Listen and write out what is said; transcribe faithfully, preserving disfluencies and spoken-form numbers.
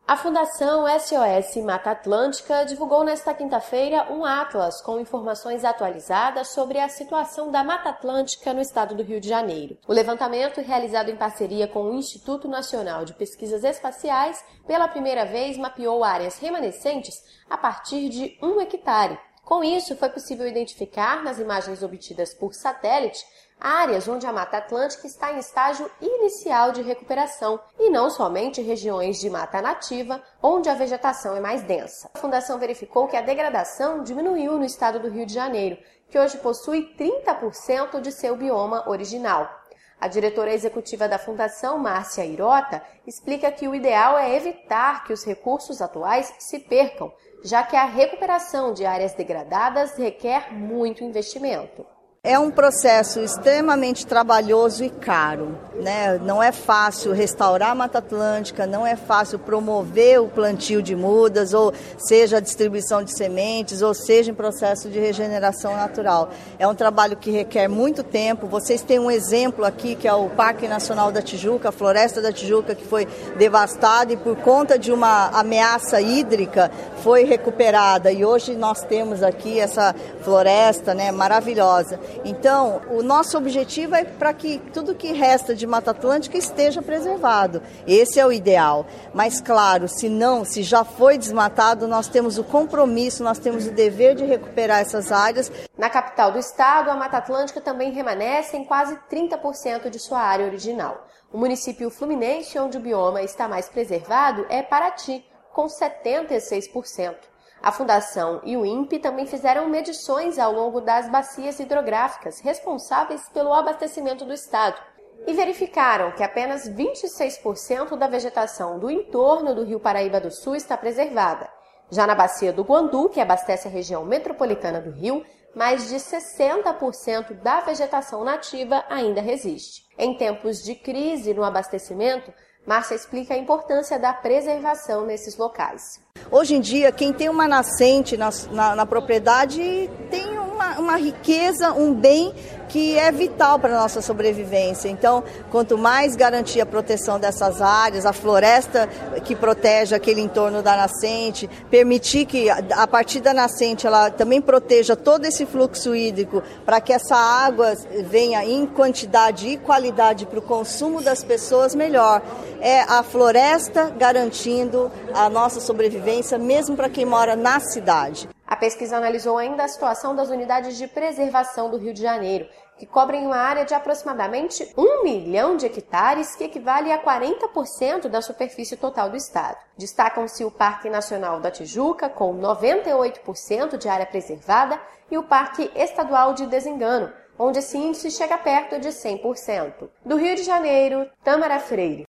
A Fundação S O S Mata Atlântica divulgou nesta quinta-feira um atlas com informações atualizadas sobre a situação da Mata Atlântica no estado do Rio de Janeiro. O levantamento, realizado em parceria com o Instituto Nacional de Pesquisas Espaciais, pela primeira vez mapeou áreas remanescentes a partir de um hectare. Com isso, foi possível identificar, nas imagens obtidas por satélite, áreas onde a Mata Atlântica está em estágio inicial de recuperação e não somente regiões de mata nativa, onde a vegetação é mais densa. A Fundação verificou que a degradação diminuiu no estado do Rio de Janeiro, que hoje possui trinta por cento de seu bioma original. A diretora executiva da Fundação, Márcia Irota, explica que o ideal é evitar que os recursos atuais se percam, já que a recuperação de áreas degradadas requer muito investimento. É um processo extremamente trabalhoso e caro, né? Não é fácil restaurar a Mata Atlântica, não é fácil promover o plantio de mudas, ou seja, a distribuição de sementes, ou seja, em processo de regeneração natural. É um trabalho que requer muito tempo. Vocês têm um exemplo aqui, que é o Parque Nacional da Tijuca, a Floresta da Tijuca, que foi devastada e por conta de uma ameaça hídrica foi recuperada. E hoje nós temos aqui essa floresta, né, maravilhosa. Então, o nosso objetivo é para que tudo que resta de Mata Atlântica esteja preservado. Esse é o ideal. Mas, claro, se não, se já foi desmatado, nós temos o compromisso, nós temos o dever de recuperar essas áreas. Na capital do estado, a Mata Atlântica também remanesce em quase trinta por cento de sua área original. O município fluminense, onde o bioma está mais preservado, é Paraty, com setenta e seis por cento. A Fundação e o INPE também fizeram medições ao longo das bacias hidrográficas responsáveis pelo abastecimento do estado e verificaram que apenas vinte e seis por cento da vegetação do entorno do Rio Paraíba do Sul está preservada. Já na bacia do Guandu, que abastece a região metropolitana do Rio, mais de sessenta por cento da vegetação nativa ainda resiste. Em tempos de crise no abastecimento, Márcia explica a importância da preservação nesses locais. Hoje em dia, quem tem uma nascente na, na, na propriedade tem uma, uma riqueza, um bem que é vital para a nossa sobrevivência. Então, quanto mais garantir a proteção dessas áreas, a floresta que protege aquele entorno da nascente, permitir que a partir da nascente ela também proteja todo esse fluxo hídrico para que essa água venha em quantidade e qualidade para o consumo das pessoas, melhor. É a floresta garantindo a nossa sobrevivência, mesmo para quem mora na cidade. A pesquisa analisou ainda a situação das unidades de preservação do Rio de Janeiro, que cobrem uma área de aproximadamente um milhão de hectares, que equivale a quarenta por cento da superfície total do estado. Destacam-se o Parque Nacional da Tijuca, com noventa e oito por cento de área preservada, e o Parque Estadual de Desengano, onde esse índice chega perto de cem por cento. Do Rio de Janeiro, Tâmara Freire.